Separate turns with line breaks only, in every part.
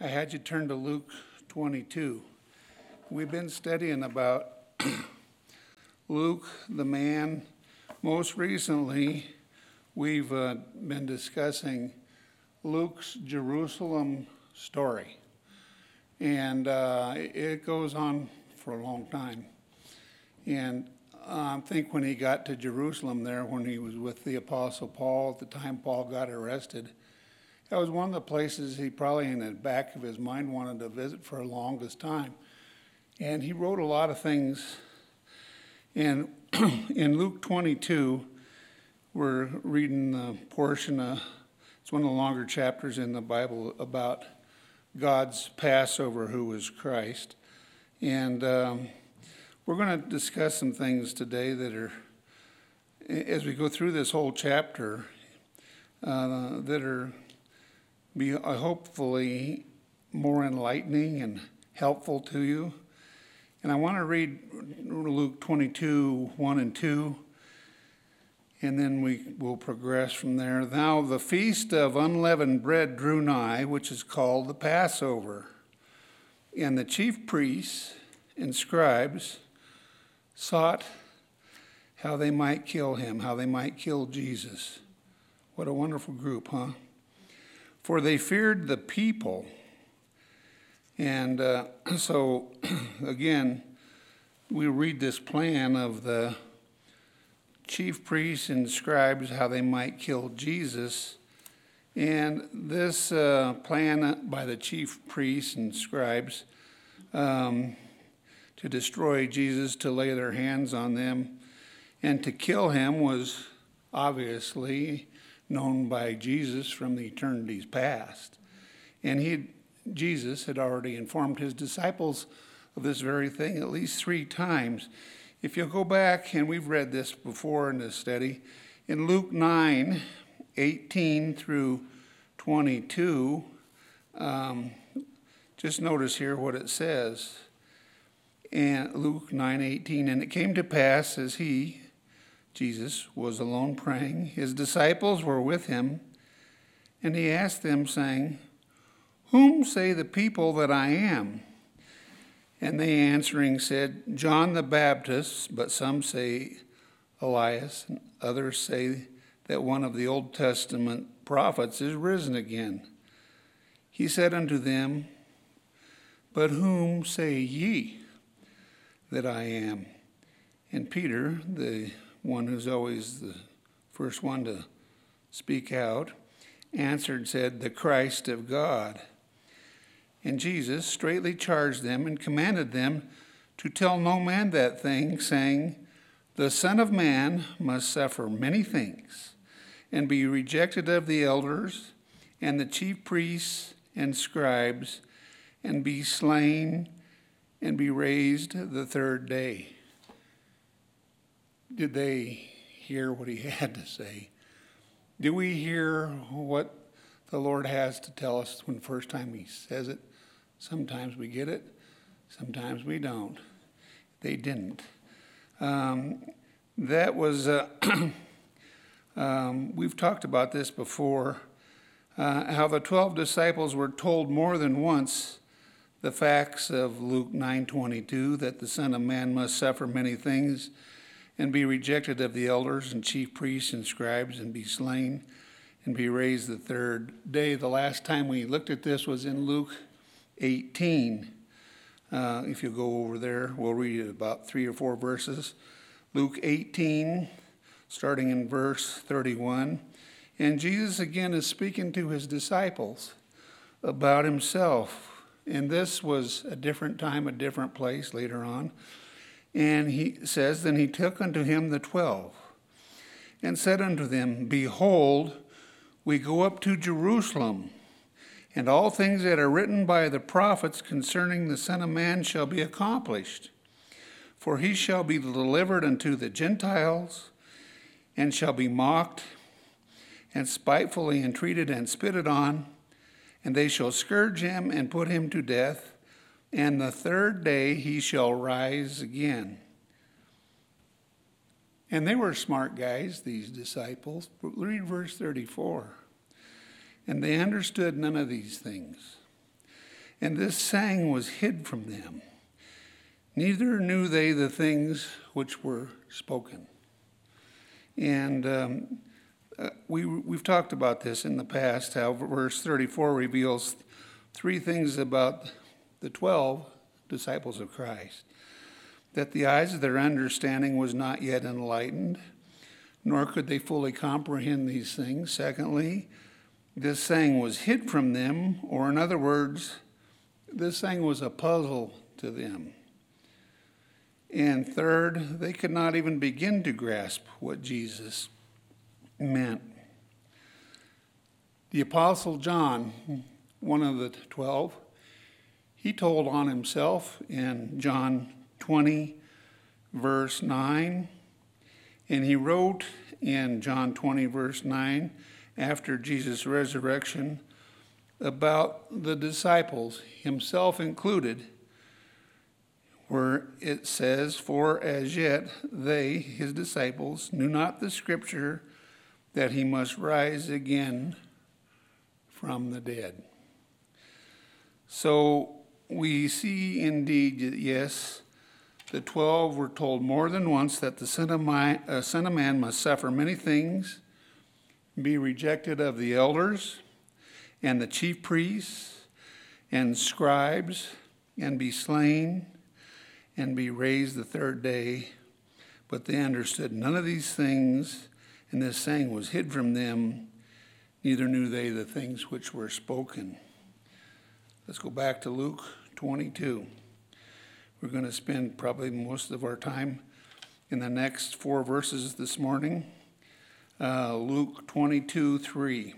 I had you turn to Luke 22. We've been studying about Luke, the man. Most recently, we've been discussing Luke's Jerusalem story. And it goes on for a long time. And I think when he got to Jerusalem there, when he was with the Apostle Paul, at the time Paul got arrested, that was one of the places he probably in the back of his mind wanted to visit for the longest time. And he wrote a lot of things. And in Luke 22, we're reading the portion, it's one of the longer chapters in the Bible about God's Passover, who was Christ. And we're going to discuss some things today that are, as we go through this whole chapter, that are be hopefully more enlightening and helpful to you. And I want to read Luke 22, 1 and 2, and then we will progress from there. Now the feast of unleavened bread drew nigh, which is called the Passover. And the chief priests and scribes sought how they might kill him, how they might kill Jesus. What a wonderful group, huh? For they feared the people. And so, again, we read this plan of the chief priests and scribes, how they might kill Jesus. And this plan by the chief priests and scribes to destroy Jesus, to lay their hands on them, and to kill him was obviously known by Jesus from the eternities past. And Jesus had already informed his disciples of this very thing at least 3 times. If you'll go back, and we've read this before in this study, in Luke 9, 18 through 22, just notice here what it says. And Luke 9:18, and it came to pass as Jesus was alone praying, his disciples were with him, and he asked them, saying, Whom say the people that I am? And they answering said, John the Baptist, but some say Elias, and others say that one of the Old Testament prophets is risen again. He said unto them, But whom say ye that I am? And Peter, the one who's always the first one to speak out, answered, said, The Christ of God. And Jesus straitly charged them and commanded them to tell no man that thing, saying, The Son of Man must suffer many things, and be rejected of the elders and the chief priests and scribes, and be slain, and be raised the 3rd day. Did they hear what he had to say? Do we hear what the Lord has to tell us when the first time he says it? Sometimes we get it, sometimes we don't. They didn't. That was, we've talked about this before, how the 12 disciples were told more than once the facts of Luke 9:22, that the Son of Man must suffer many things and be rejected of the elders and chief priests and scribes, and be slain, and be raised the 3rd day. The last time we looked at this was in Luke 18. If you go over there, we'll read about 3 or 4 verses. Luke 18, starting in verse 31. And Jesus again is speaking to his disciples about himself. And this was a different time, a different place later on. And he says, Then he took unto him the 12, and said unto them, Behold, we go up to Jerusalem, and all things that are written by the prophets concerning the Son of Man shall be accomplished. For he shall be delivered unto the Gentiles, and shall be mocked, and spitefully entreated, and spitted on, and they shall scourge him, and put him to death. And the 3rd day he shall rise again. And they were smart guys, these disciples. Read verse 34. And they understood none of these things. And this saying was hid from them. Neither knew they the things which were spoken. And we've talked about this in the past, how verse 34 reveals three things about the 12 disciples of Christ. That the eyes of their understanding was not yet enlightened, nor could they fully comprehend these things. Secondly, this saying was hid from them, or in other words, this saying was a puzzle to them. And third, they could not even begin to grasp what Jesus meant. The Apostle John, one of the 12, he told on himself in John 20, verse 9, and he wrote in John 20, verse 9, after Jesus' resurrection, about the disciples, himself included, where it says, "For as yet they, his disciples, knew not the scripture that he must rise again from the dead." So we see indeed, yes, the 12 were told more than once that the Son of Man must suffer many things, be rejected of the elders and the chief priests and scribes, and be slain, and be raised the third day. But they understood none of these things, and this saying was hid from them, neither knew they the things which were spoken. Let's go back to Luke 22. We're going to spend probably most of our time in the next 4 verses this morning. Luke 22:3.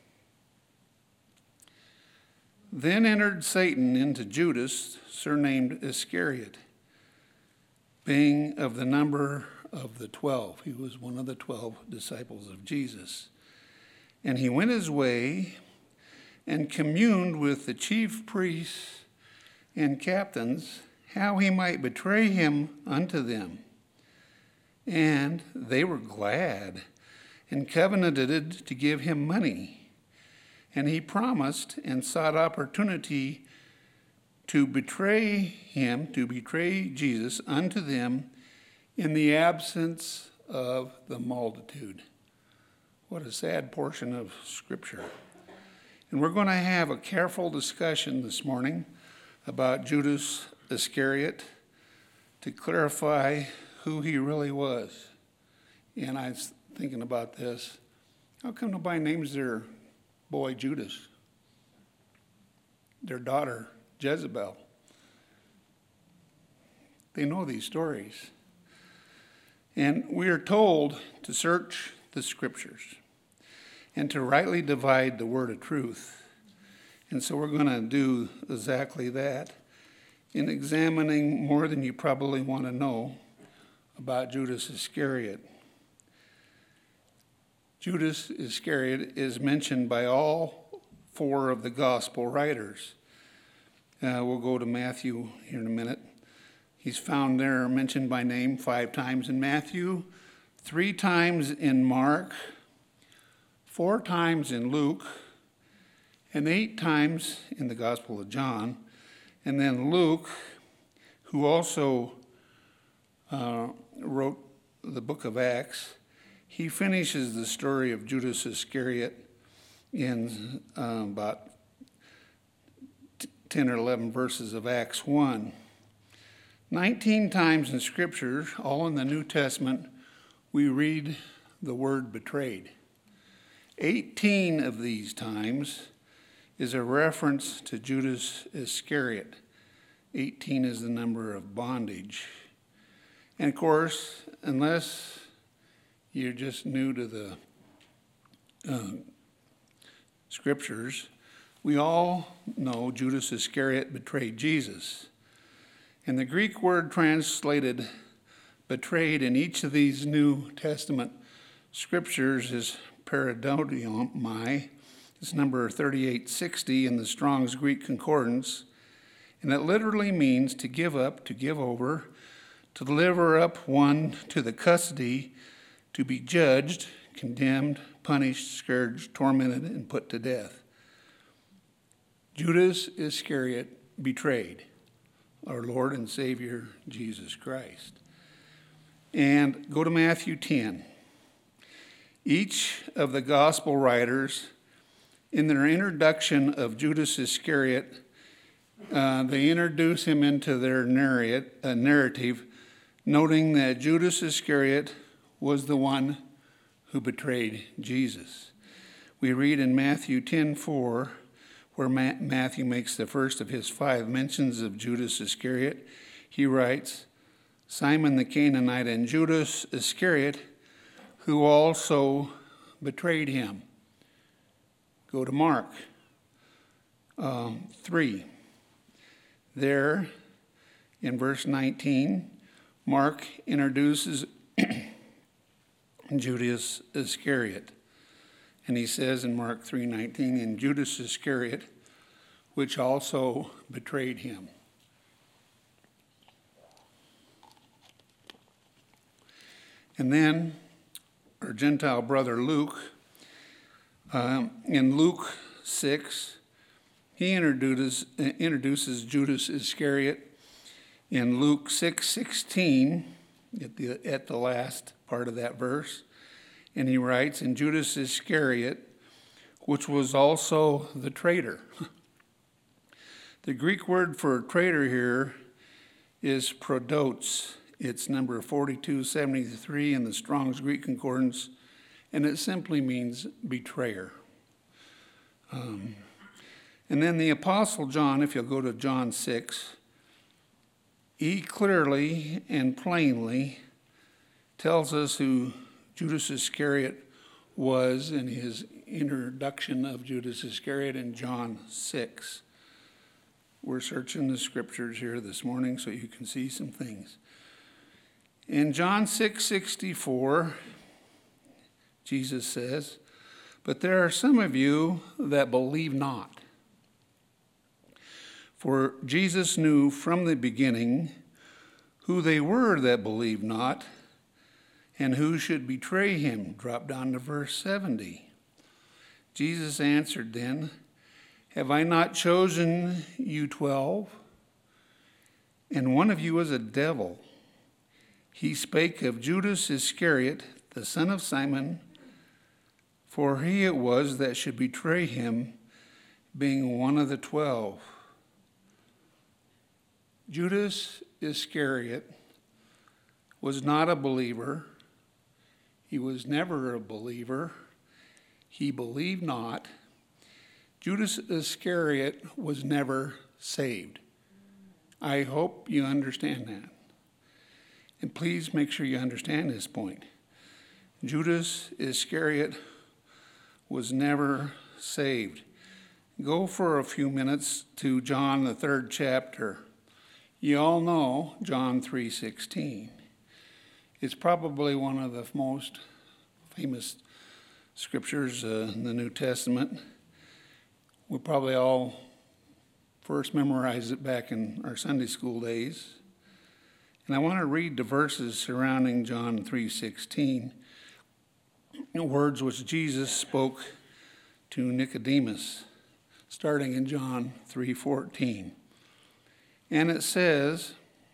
Then entered Satan into Judas, surnamed Iscariot, being of the number of the 12. He was one of the 12 disciples of Jesus. And he went his way and communed with the chief priests and captains, how he might betray him unto them. And they were glad and covenanted to give him money. And he promised and sought opportunity to betray him, to betray Jesus unto them in the absence of the multitude. What a sad portion of Scripture. And we're going to have a careful discussion this morning about Judas Iscariot to clarify who he really was. And I was thinking about this. How come nobody names their boy Judas? Their daughter Jezebel. They know these stories. And we are told to search the scriptures and to rightly divide the word of truth. And so we're going to do exactly that in examining more than you probably want to know about Judas Iscariot. Judas Iscariot is mentioned by all 4 of the gospel writers. We'll go to Matthew here in a minute. He's found there mentioned by name 5 times in Matthew, 3 times in Mark, 4 times in Luke, and 8 times in the Gospel of John. And then Luke, who also wrote the book of Acts, he finishes the story of Judas Iscariot in about 10 or 11 verses of Acts 1. 19 times in Scripture, all in the New Testament, we read the word betrayed. 18 of these times is a reference to Judas Iscariot. 18 is the number of bondage. And of course, unless you're just new to the Scriptures, we all know Judas Iscariot betrayed Jesus. And the Greek word translated betrayed in each of these New Testament scriptures is paradodiomai. It's number 3860 in the Strong's Greek Concordance. And it literally means to give up, to give over, to deliver up one to the custody, to be judged, condemned, punished, scourged, tormented, and put to death. Judas Iscariot betrayed our Lord and Savior, Jesus Christ. And go to Matthew 10. Each of the gospel writers, in their introduction of Judas Iscariot, they introduce him into their narrative, noting that Judas Iscariot was the one who betrayed Jesus. We read in Matthew 10:4, where Matthew makes the first of his 5 mentions of Judas Iscariot. He writes, Simon the Canaanite and Judas Iscariot, who also betrayed him. Go to Mark 3. There, in verse 19, Mark introduces Judas Iscariot. And he says in Mark 3:19, and Judas Iscariot, which also betrayed him. And then our Gentile brother Luke, in Luke 6, he introduces Judas Iscariot in Luke 6:16 at the last part of that verse. And he writes, and Judas Iscariot, which was also the traitor. The Greek word for traitor here is prodotes. It's number 4273 in the Strong's Greek Concordance, and it simply means betrayer. And then the Apostle John, if you'll go to John 6, he clearly and plainly tells us who Judas Iscariot was in his introduction of Judas Iscariot in John 6. We're searching the scriptures here this morning so you can see some things. In John 6:64, Jesus says, but there are some of you that believe not. For Jesus knew from the beginning who they were that believed not, and who should betray him. Drop down to verse 70. Jesus answered then, have I not chosen you 12? And one of you is a devil. He spake of Judas Iscariot, the son of Simon, for he it was that should betray him, being one of the 12. Judas Iscariot was not a believer. He was never a believer. He believed not. Judas Iscariot was never saved. I hope you understand that. And please make sure you understand this point. Judas Iscariot was never saved. Go for a few minutes to John, the 3rd chapter. You all know John 3:16. It's probably one of the most famous scriptures in the New Testament. We probably all first memorized it back in our Sunday school days. And I want to read the verses surrounding John 3:16, words which Jesus spoke to Nicodemus, starting in John 3:14. And it says,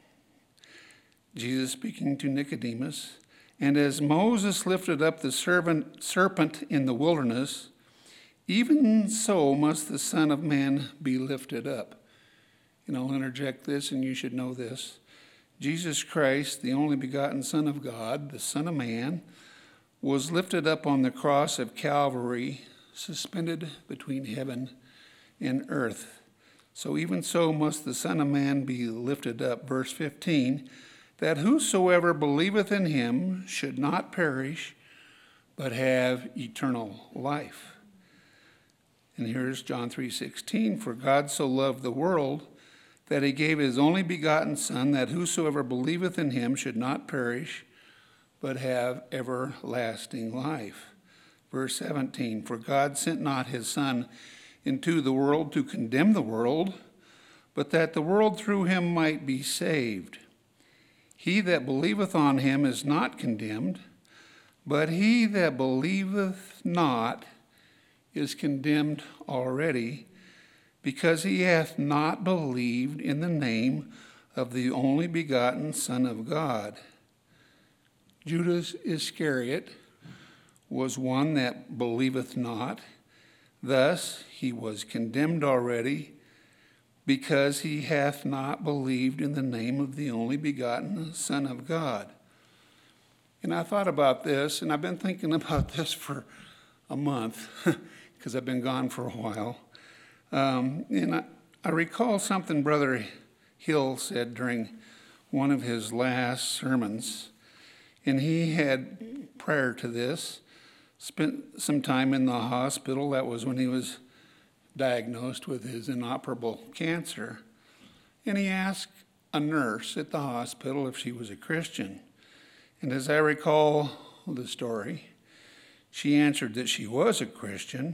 Jesus speaking to Nicodemus, and as Moses lifted up the serpent in the wilderness, even so must the Son of Man be lifted up. And I'll interject this, and you should know this. Jesus Christ, the only begotten Son of God, the Son of Man, was lifted up on the cross of Calvary, suspended between heaven and earth. So even so must the Son of Man be lifted up. Verse 15, that whosoever believeth in him should not perish, but have eternal life. And here's John 3:16, for God so loved the world that he gave his only begotten Son, that whosoever believeth in him should not perish, but have everlasting life. Verse 17, for God sent not his Son into the world to condemn the world, but that the world through him might be saved. He that believeth on him is not condemned, but he that believeth not is condemned already, because he hath not believed in the name of the only begotten Son of God. Judas Iscariot was one that believeth not. Thus he was condemned already, because he hath not believed in the name of the only begotten Son of God. And I thought about this, and I've been thinking about this for a month, because I've been gone for a while. And I recall something Brother Hill said during one of his last sermons. And he had, prior to this, spent some time in the hospital. That was when he was diagnosed with his inoperable cancer. And he asked a nurse at the hospital if she was a Christian. And as I recall the story, she answered that she was a Christian.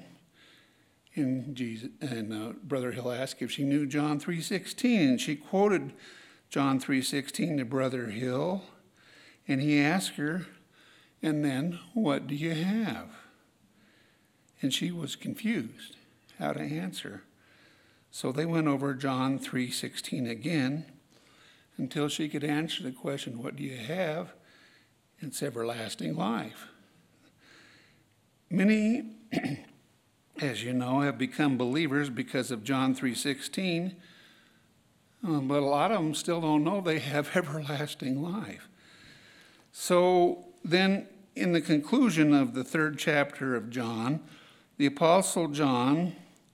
And Brother Hill asked if she knew John 3:16, and she quoted John 3:16 to Brother Hill, and he asked her, "And then what do you have?" And she was confused how to answer. So they went over John 3:16 again until she could answer the question, "What do you have?" It's everlasting life. Many, as you know, have become believers because of John 3:16, but a lot of them still don't know they have everlasting life. So then, in the conclusion of the 3rd chapter of John, the Apostle John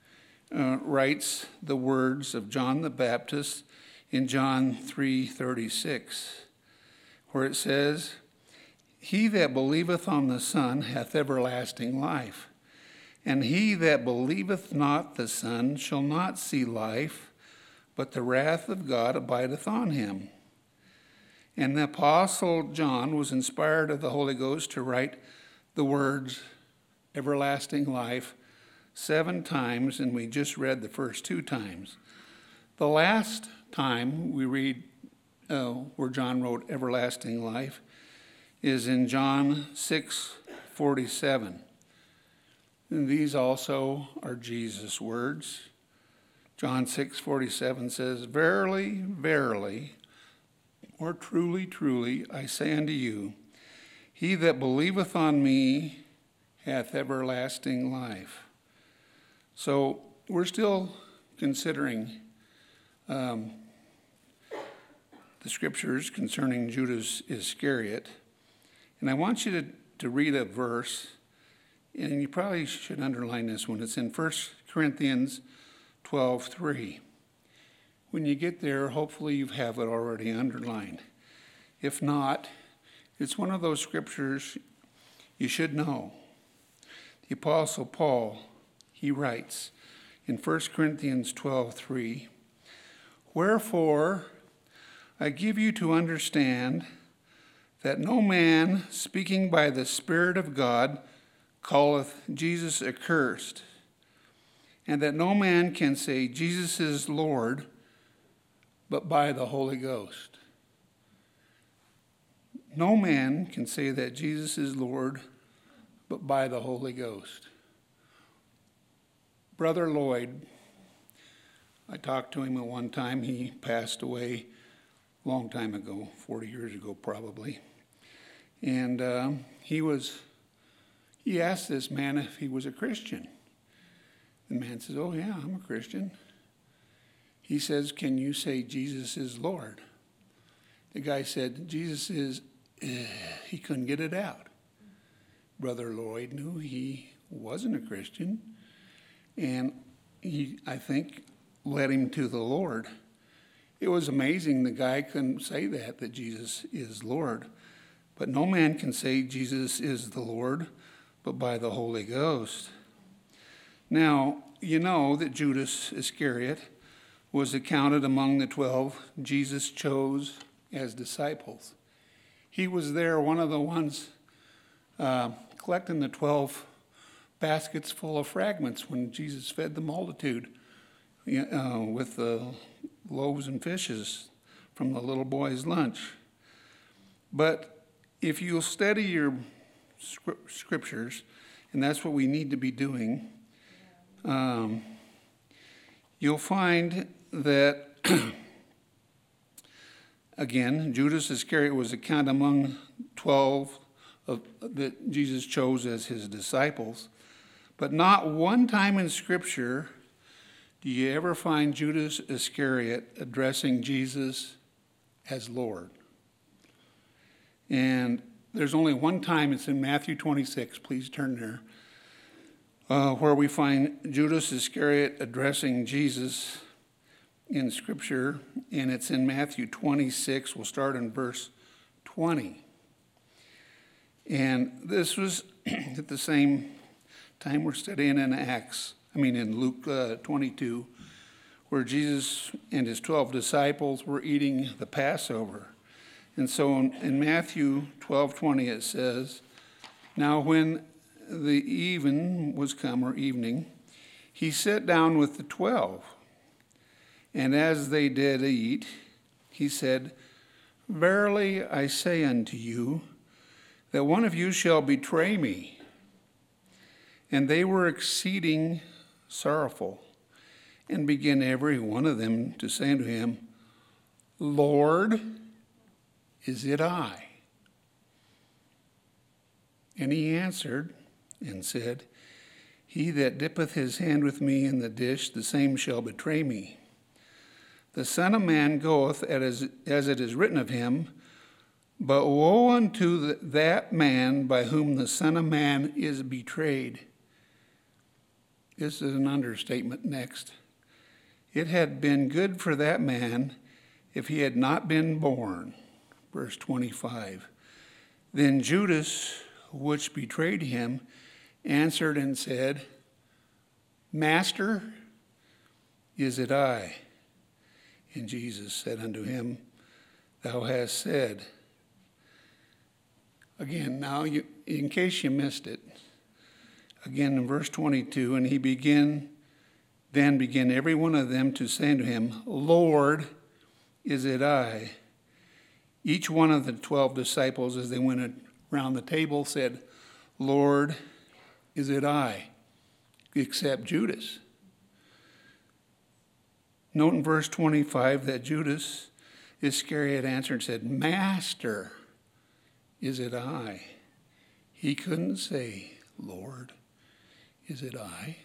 writes the words of John the Baptist in John 3:36, where it says, "He that believeth on the Son hath everlasting life. And he that believeth not the Son shall not see life, but the wrath of God abideth on him." And the Apostle John was inspired of the Holy Ghost to write the words everlasting life 7 times, and we just read the first 2 times. The last time we read where John wrote everlasting life is in John 6:47. And these also are Jesus' words. John 6:47 says, "Verily, verily, or truly, truly, I say unto you, he that believeth on me hath everlasting life." So we're still considering the scriptures concerning Judas Iscariot. And I want you to read a verse, and you probably should underline this one. It's in 1 Corinthians 12:3. When you get there, hopefully you have it already underlined. If not, it's one of those scriptures you should know. The Apostle Paul, he writes in 1 Corinthians 12:3, "Wherefore I give you to understand that no man speaking by the Spirit of God calleth Jesus accursed, and that no man can say Jesus is Lord but by the Holy Ghost." No man can say that Jesus is Lord but by the Holy Ghost. Brother Lloyd, I talked to him at one time. He passed away a long time ago, 40 years ago probably. And he asked this man if he was a Christian. The man says, "Oh yeah, I'm a Christian." He says, "Can you say Jesus is Lord?" The guy said, "Jesus is," he couldn't get it out. Brother Lloyd knew he wasn't a Christian, and he, I think, led him to the Lord. It was amazing the guy couldn't say that Jesus is Lord. But no man can say Jesus is the Lord but by the Holy Ghost. Now, you know that Judas Iscariot was accounted among the 12 Jesus chose as disciples. He was there, one of the ones collecting the 12 baskets full of fragments when Jesus fed the multitude with the loaves and fishes from the little boy's lunch. But if you'll study your scriptures, and that's what we need to be doing, you'll find that, again, Judas Iscariot was accounted among 12 that Jesus chose as his disciples. But not one time in Scripture do you ever find Judas Iscariot addressing Jesus as Lord. And there's only one time, it's in Matthew 26, please turn there, where we find Judas Iscariot addressing Jesus in Scripture, and it's in Matthew 26. We'll start in verse 20. And this was at the same time we're studying in Luke 22, where Jesus and his 12 disciples were eating the Passover. And so in Matthew 12:20 it says, "Now when the even was come," or evening, "he sat down with the 12. And as they did eat, he said, Verily I say unto you, that one of you shall betray me. And they were exceeding sorrowful, and began every one of them to say unto him, Lord, is it I? And he answered and said, He that dippeth his hand with me in the dish, the same shall betray me. The Son of Man goeth as it is written of him, but woe unto that man by whom the Son of Man is betrayed." This is an understatement next. "It had been good for that man if he had not been born." Verse 25. "Then Judas, which betrayed him, answered and said, Master, is it I? And Jesus said unto him, Thou hast said." Again, now, in case you missed it, again in verse 22, "And he began every one of them to say unto him, Lord, is it I? Each one of the 12 disciples, as they went around the table, said, Lord, is it I? Except Judas. Note in verse 25 that Judas Iscariot answered and said, Master, is it I? He couldn't say, Lord, is it I?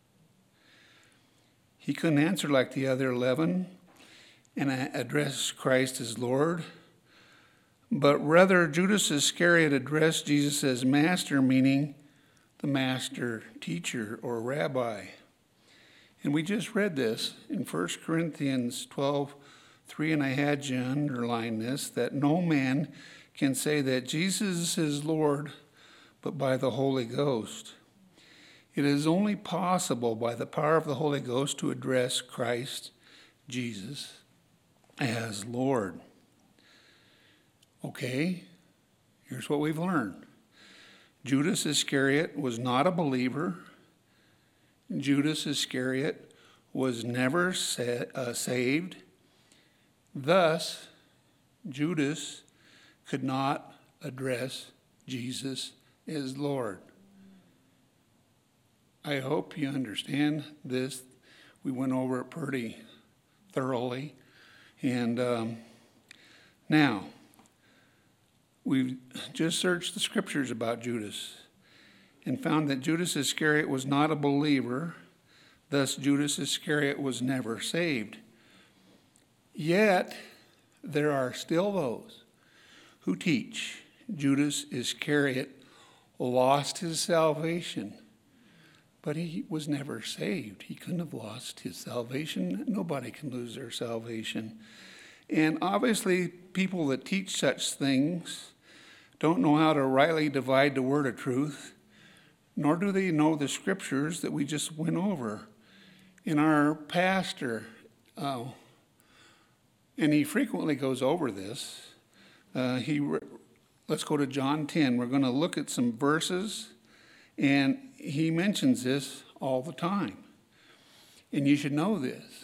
He couldn't answer like the other 11 and address Christ as Lord, but rather Judas Iscariot addressed Jesus as Master, meaning the master teacher or rabbi. And we just read this in 1 Corinthians 12:3, and I had you underline this, that no man can say that Jesus is Lord but by the Holy Ghost. It is only possible by the power of the Holy Ghost to address Christ Jesus as Lord. Okay, here's what we've learned. Judas Iscariot was not a believer. Judas Iscariot was never saved. Thus, Judas could not address Jesus as Lord. I hope you understand this. We went over it pretty thoroughly. And now, we've just searched the scriptures about Judas and found that Judas Iscariot was not a believer. Thus, Judas Iscariot was never saved. Yet, there are still those who teach Judas Iscariot lost his salvation, but he was never saved. He couldn't have lost his salvation. Nobody can lose their salvation. And obviously, people that teach such things don't know how to rightly divide the word of truth, nor do they know the scriptures that we just went over. And our pastor, and he frequently goes over this, let's go to John 10. We're going to look at some verses, and he mentions this all the time. And you should know this.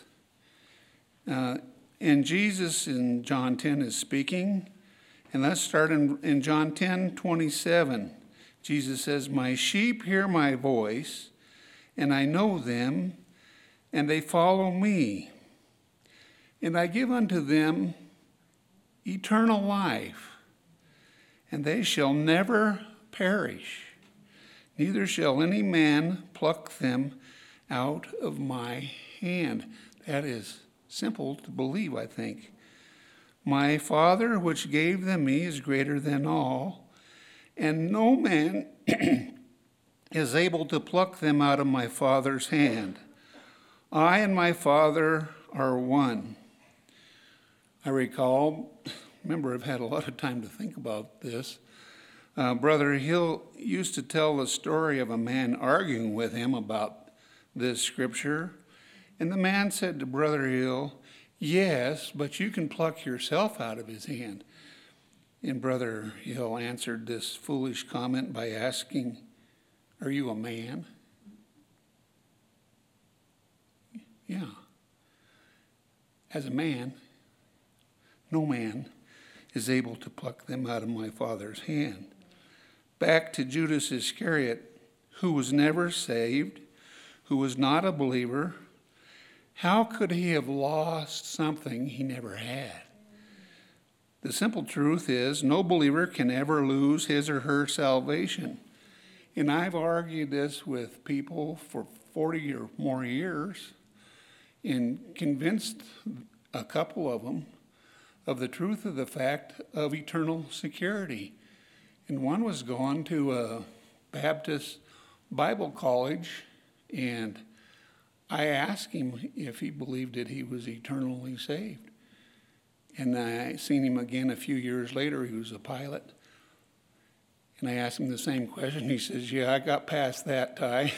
And Jesus in John 10 is speaking. And let's start in John 10:27. Jesus says, My sheep hear my voice, and I know them, and they follow me. And I give unto them eternal life, and they shall never perish, neither shall any man pluck them out of my hand. That is simple to believe, I think. My Father, which gave them me, is greater than all, and no man is able to pluck them out of my Father's hand. I and my Father are one. I remember I've had a lot of time to think about this. Brother Hill used to tell the story of a man arguing with him about this scripture. And the man said to Brother Hill, "Yes, but you can pluck yourself out of his hand." And Brother Hill answered this foolish comment by asking, "Are you a man?" Yeah. As a man, no man is able to pluck them out of my Father's hand. Back to Judas Iscariot, who was never saved, who was not a believer. How could he have lost something he never had? The simple truth is, no believer can ever lose his or her salvation. And I've argued this with people for 40 or more years and convinced a couple of them of the truth of the fact of eternal security. And one was going to a Baptist Bible college, and I asked him if he believed that he was eternally saved. And I seen him again a few years later. He was a pilot. And I asked him the same question. He says, "Yeah, I got past that, Ty."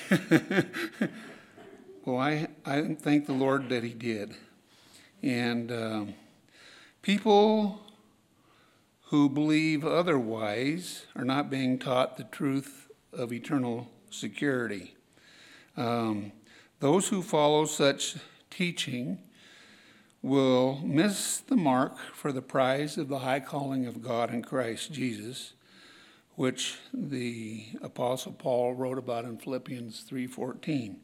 Well, I thank the Lord that he did. And people who believe otherwise are not being taught the truth of eternal security. Those who follow such teaching will miss the mark for the prize of the high calling of God in Christ Jesus, which the Apostle Paul wrote about in Philippians 3:14.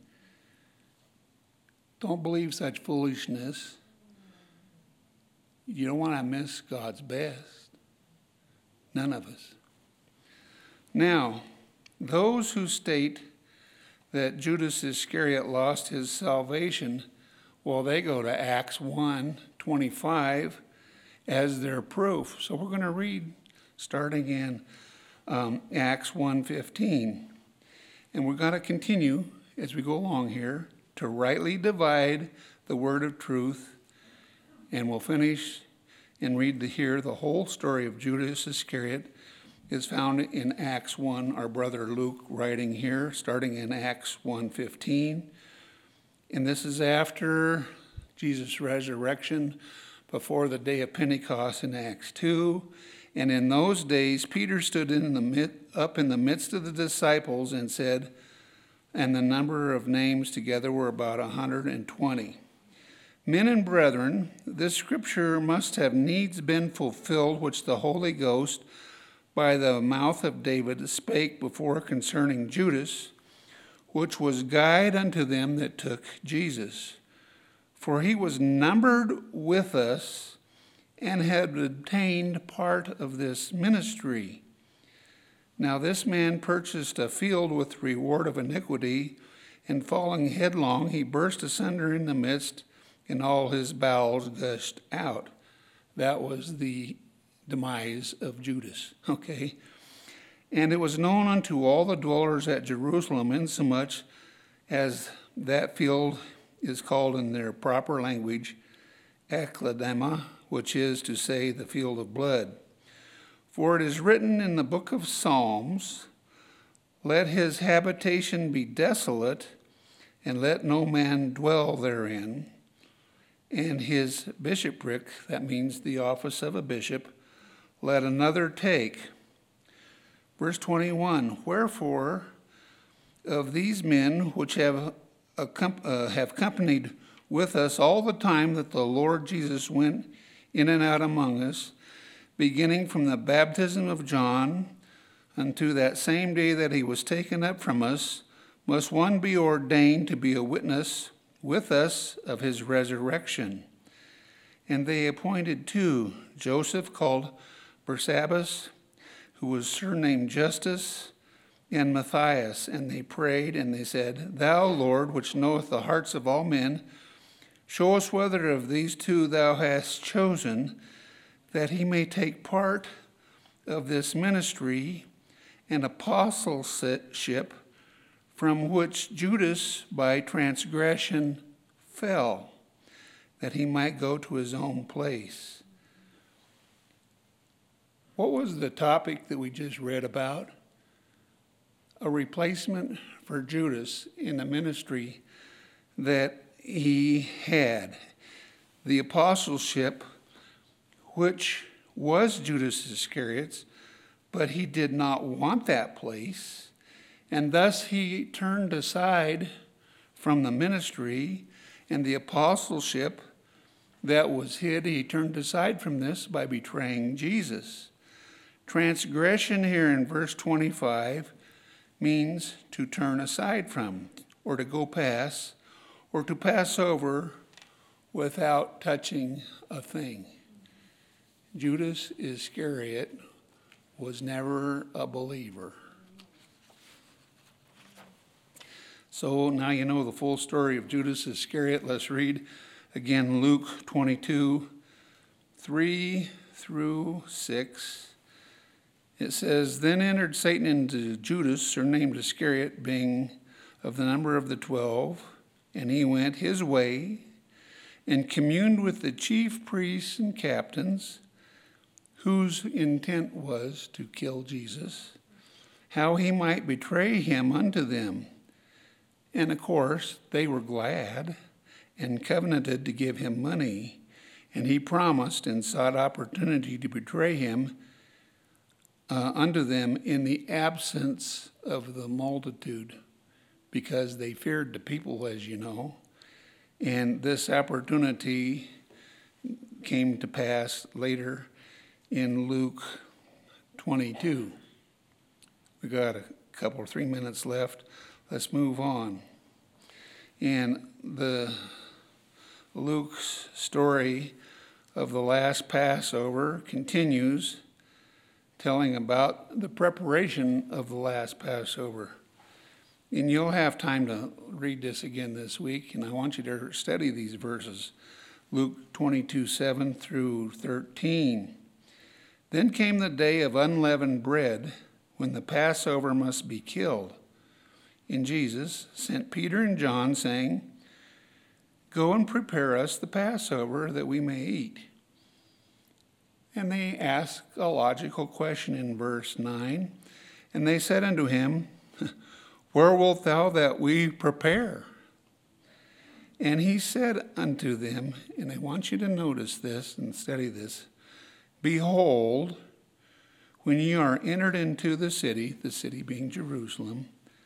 Don't believe such foolishness. You don't want to miss God's best. None of us. Now, those who state that Judas Iscariot lost his salvation, well, they go to Acts 1:25 as their proof. So we're going to read starting in Acts 1:15. And we're going to continue as we go along here to rightly divide the word of truth. And we'll finish and read here the whole story of Judas Iscariot is found in Acts 1, our brother Luke writing here, starting in Acts 1:15. And this is after Jesus' resurrection, before the day of Pentecost in Acts 2. And in those days, Peter stood up in the midst of the disciples and said, and the number of names together were about 120. "Men and brethren, this scripture must have needs been fulfilled, which the Holy Ghost by the mouth of David spake before concerning Judas, which was guide unto them that took Jesus. For he was numbered with us and had obtained part of this ministry. Now this man purchased a field with reward of iniquity, and falling headlong, he burst asunder in the midst, and all his bowels gushed out." That was the demise of Judas, okay? "And it was known unto all the dwellers at Jerusalem, insomuch as that field is called in their proper language Akladama, which is to say, the field of blood. For it is written in the book of Psalms, Let his habitation be desolate, and let no man dwell therein. And his bishopric," that means the office of a bishop, "let another take." Verse 21, "Wherefore of these men which have companied with us all the time that the Lord Jesus went in and out among us, beginning from the baptism of John unto that same day that he was taken up from us, must one be ordained to be a witness with us of his resurrection. And they appointed two, Joseph called Barsabbas, who was surnamed Justus, and Matthias. And they prayed, and they said, Thou, Lord, which knoweth the hearts of all men, show us whether of these two thou hast chosen, that he may take part of this ministry and apostleship, from which Judas by transgression fell, that he might go to his own place. What was the topic that we just read about? A replacement for Judas in the ministry that he had. The apostleship, which was Judas Iscariot's, but he did not want that place, and thus he turned aside from the ministry, and the apostleship that was hid, he turned aside from this by betraying Jesus. Transgression here in verse 25 means to turn aside from, or to go past, or to pass over without touching a thing. Judas Iscariot was never a believer. So now you know the full story of Judas Iscariot. Let's read again Luke 22, 3 through 6. It says, Then entered Satan into Judas, surnamed Iscariot, being of the number of the 12, and he went his way and communed with the chief priests and captains, whose intent was to kill Jesus, how he might betray him unto them. And of course, they were glad and covenanted to give him money, and he promised and sought opportunity to betray him unto them in the absence of the multitude, because they feared the people, as you know. And this opportunity came to pass later in Luke 22. We got a couple or 3 minutes left. Let's move on. And Luke's story of the last Passover continues, telling about the preparation of the last Passover. And you'll have time to read this again this week, and I want you to study these verses. Luke 22, 7 through 13. Then came the day of unleavened bread, when the Passover must be killed. And Jesus sent Peter and John, saying, Go and prepare us the Passover, that we may eat. And they ask a logical question in verse 9. And they said unto him, Where wilt thou that we prepare? And he said unto them, and I want you to notice this and study this, Behold, when ye are entered into the city being Jerusalem,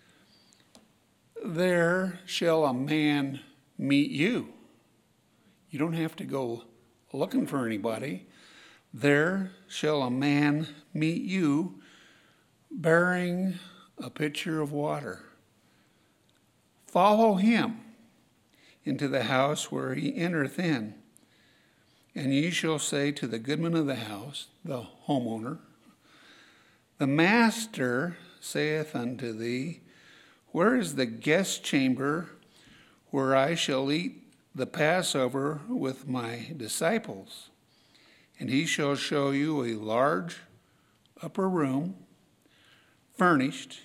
there shall a man meet you. You don't have to go looking for anybody. There shall a man meet you bearing a pitcher of water. Follow him into the house where he entereth in. And ye shall say to the goodman of the house, the homeowner, The master saith unto thee, Where is the guest chamber where I shall eat the Passover with my disciples? And he shall show you a large upper room, furnished.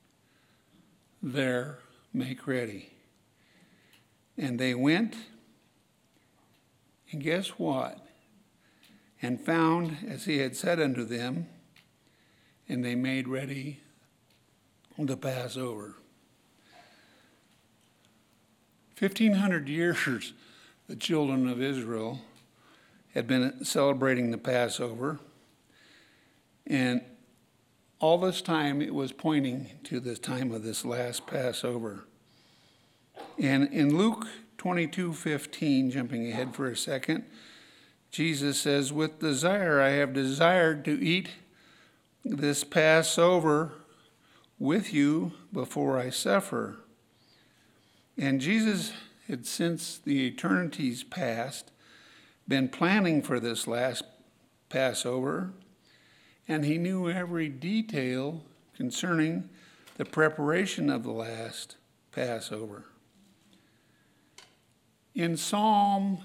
There make ready. And they went, and guess what? And found as he had said unto them, and they made ready the Passover. 1,500 years the children of Israel had been celebrating the Passover, and all this time it was pointing to the time of this last Passover. And in Luke 22:15, jumping ahead for a second, Jesus says, With desire I have desired to eat this Passover with you before I suffer. And Jesus had since the eternities past been planning for this last Passover, and he knew every detail concerning the preparation of the last Passover. In Psalm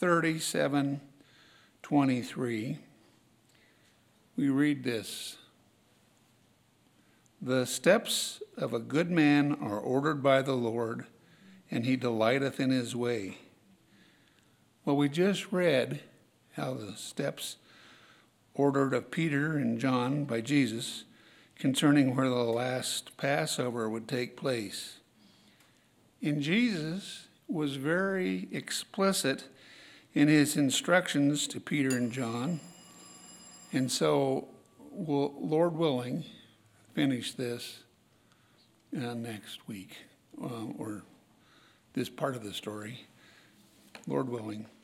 37:23, we read this: "The steps of a good man are ordered by the Lord, and he delighteth in his way." Well, we just read how the steps ordered of Peter and John by Jesus concerning where the last Passover would take place. And Jesus was very explicit in his instructions to Peter and John. And so we'll, Lord willing, finish this next week, or this part of the story, Lord willing.